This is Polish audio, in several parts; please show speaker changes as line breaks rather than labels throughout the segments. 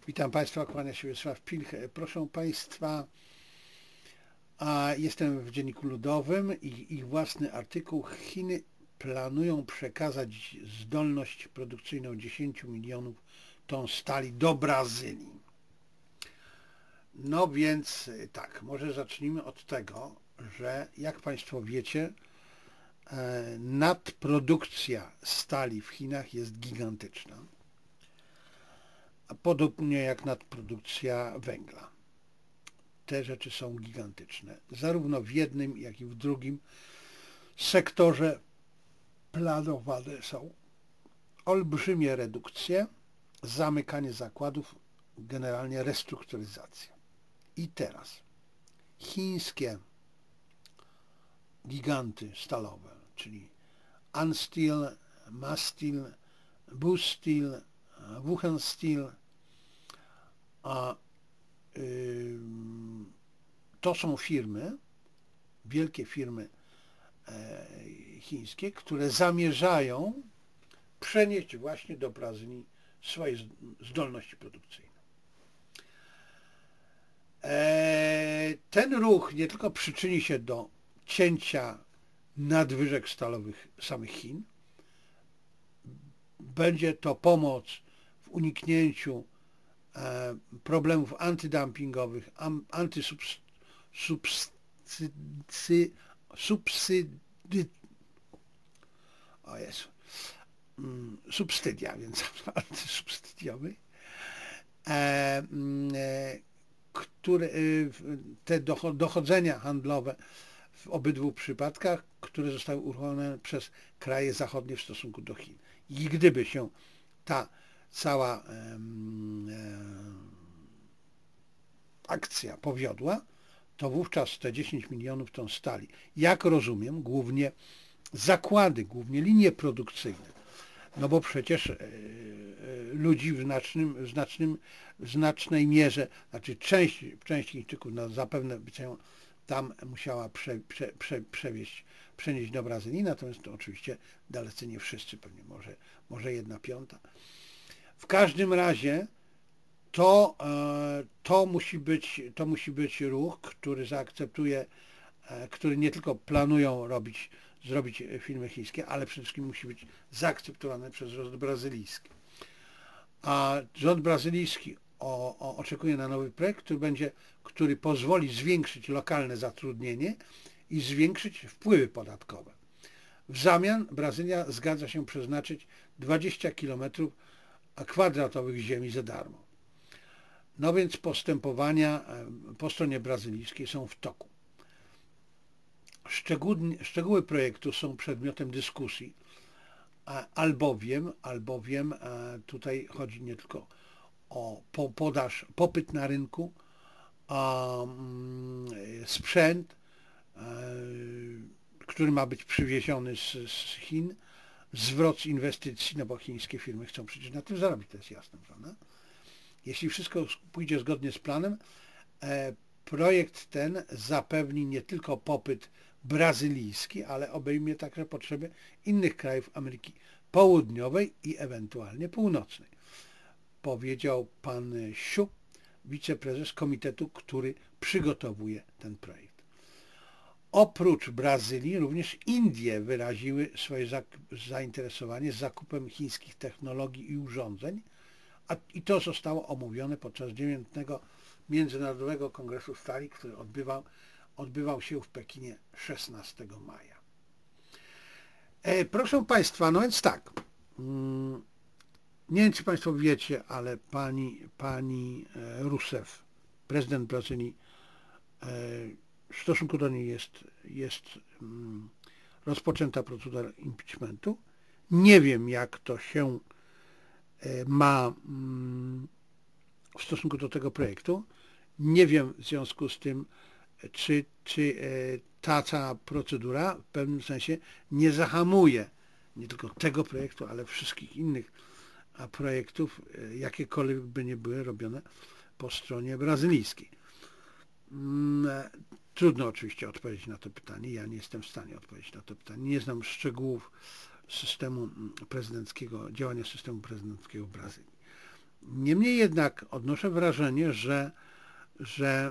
Witam Państwa, kłania się Wiesław Pilch. Proszę Państwa, jestem w Dzienniku Ludowym i ich własny artykuł. Chiny planują przekazać zdolność produkcyjną 10 milionów ton stali do Brazylii. No więc tak, może zacznijmy od tego, że jak Państwo wiecie, nadprodukcja stali w Chinach jest gigantyczna. Podobnie jak nadprodukcja węgla. Te rzeczy są gigantyczne. Zarówno w jednym, jak i w drugim sektorze planowane są olbrzymie redukcje, zamykanie zakładów, generalnie restrukturyzacja. I teraz chińskie giganty stalowe, czyli Ansteel, Massteel, Boosteel, Wuhan Steel, to są firmy, wielkie firmy chińskie, które zamierzają przenieść właśnie do Brazylii swoje zdolności produkcyjne. Ten ruch nie tylko przyczyni się do cięcia nadwyżek stalowych samych Chin, będzie to pomoc w uniknięciu problemów antydumpingowych, subsydia, więc antysubsydiowych, które te dochodzenia handlowe w obydwu przypadkach, które zostały uruchomione przez kraje zachodnie w stosunku do Chin. I gdyby się ta cała akcja powiodła, to wówczas te 10 milionów ton stali, jak rozumiem, głównie zakłady, głównie linie produkcyjne, no bo przecież ludzi w znacznej mierze, znaczy część Chińczyków no zapewne by się tam musiała przenieść do Brazylii, natomiast to oczywiście dalece nie wszyscy, pewnie może 1/5. W każdym razie to musi być ruch, który zaakceptuje, który nie tylko planują zrobić firmy chińskie, ale przede wszystkim musi być zaakceptowany przez rząd brazylijski. A rząd brazylijski oczekuje na nowy projekt, który pozwoli zwiększyć lokalne zatrudnienie i zwiększyć wpływy podatkowe. W zamian Brazylia zgadza się przeznaczyć 20 km² ziemi za darmo. No więc postępowania po stronie brazylijskiej są w toku. Szczegóły projektu są przedmiotem dyskusji, albowiem tutaj chodzi nie tylko o popyt na rynku, sprzęt, który ma być przywieziony z Chin, zwrot inwestycji, no bo chińskie firmy chcą przecież na tym zarobić, to jest jasne, prawda? Jeśli wszystko pójdzie zgodnie z planem, projekt ten zapewni nie tylko popyt brazylijski, ale obejmie także potrzeby innych krajów Ameryki Południowej i ewentualnie Północnej. Powiedział pan Xu, wiceprezes komitetu, który przygotowuje ten projekt. Oprócz Brazylii również Indie wyraziły swoje zainteresowanie zakupem chińskich technologii i urządzeń, i to zostało omówione podczas 9. Międzynarodowego Kongresu Stali, który odbywał się w Pekinie 16 maja. Proszę Państwa, no więc tak, nie wiem, czy Państwo wiecie, ale pani Rousseff, prezydent Brazylii, w stosunku do niej jest rozpoczęta procedura impeachmentu. Nie wiem, jak to się ma w stosunku do tego projektu. Nie wiem w związku z tym, czy ta cała procedura w pewnym sensie nie zahamuje nie tylko tego projektu, ale wszystkich innych projektów, jakiekolwiek by nie były robione po stronie brazylijskiej. Trudno oczywiście odpowiedzieć na to pytanie. Ja nie jestem w stanie odpowiedzieć na to pytanie. Nie znam szczegółów systemu prezydenckiego, działania systemu prezydenckiego w Brazylii. Niemniej jednak odnoszę wrażenie, że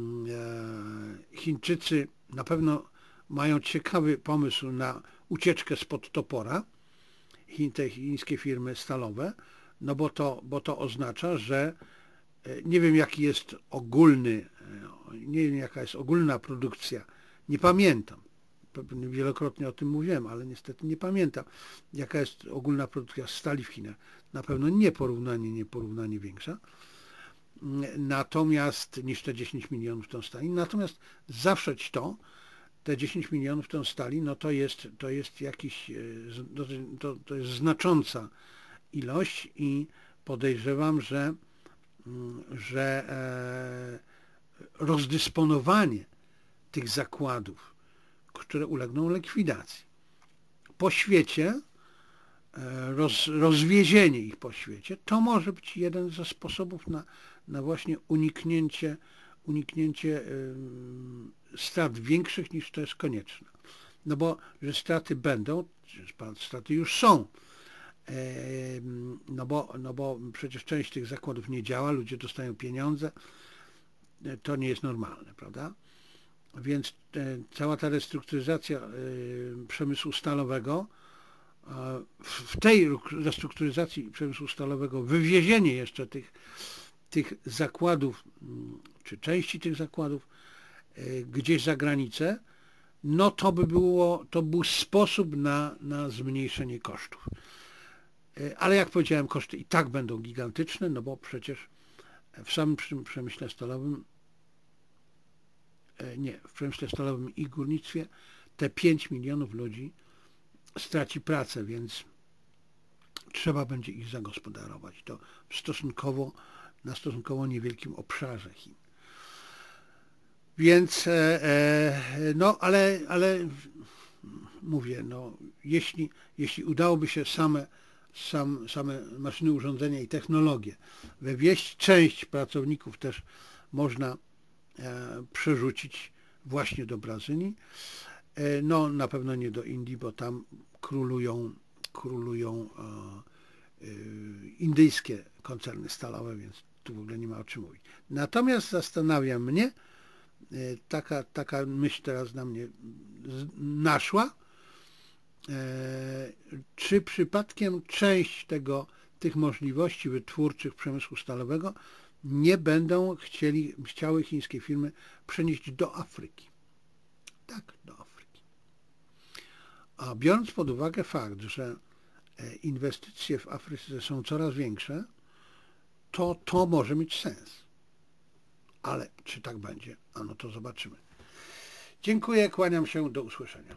Chińczycy na pewno mają ciekawy pomysł na ucieczkę spod topora, te chińskie firmy stalowe, no bo to oznacza, że nie wiem jaki jest nie wiem jaka jest ogólna produkcja, nie pamiętam, wielokrotnie o tym mówiłem, ale niestety nie pamiętam, jaka jest ogólna produkcja stali w Chinach. Na pewno nieporównanie większa, natomiast niż te 10 milionów ton stali. Natomiast zawrzeć te 10 milionów ton stali, no to jest jakiś, to jest znacząca ilość i podejrzewam, że rozdysponowanie tych zakładów, które ulegną likwidacji po świecie, rozwiezienie ich po świecie, to może być jeden ze sposobów na właśnie uniknięcie strat większych niż to jest konieczne. No bo, że straty będą, straty już są, no bo przecież część tych zakładów nie działa, ludzie dostają pieniądze, to nie jest normalne, prawda? Więc cała ta restrukturyzacja przemysłu stalowego, w tej restrukturyzacji przemysłu stalowego wywiezienie jeszcze tych zakładów, czy części tych zakładów gdzieś za granicę, no to był sposób na zmniejszenie kosztów. Ale jak powiedziałem, koszty i tak będą gigantyczne, no bo przecież w samym przemyśle stalowym, w przemyśle stalowym i górnictwie te 5 milionów ludzi straci pracę, więc trzeba będzie ich zagospodarować. To na stosunkowo niewielkim obszarze Chin. Więc, no, ale mówię, no, jeśli udałoby się same maszyny, urządzenia i technologie wywieźć, część pracowników też można przerzucić właśnie do Brazylii. No, na pewno nie do Indii, bo tam królują indyjskie koncerny stalowe, więc tu w ogóle nie ma o czym mówić. Natomiast zastanawia mnie, taka myśl teraz na mnie naszła, czy przypadkiem część tych możliwości wytwórczych przemysłu stalowego nie będą chciały chińskie firmy przenieść do Afryki. Tak, do Afryki. A biorąc pod uwagę fakt, że inwestycje w Afryce są coraz większe, to może mieć sens. Ale czy tak będzie? No to zobaczymy. Dziękuję, kłaniam się, do usłyszenia.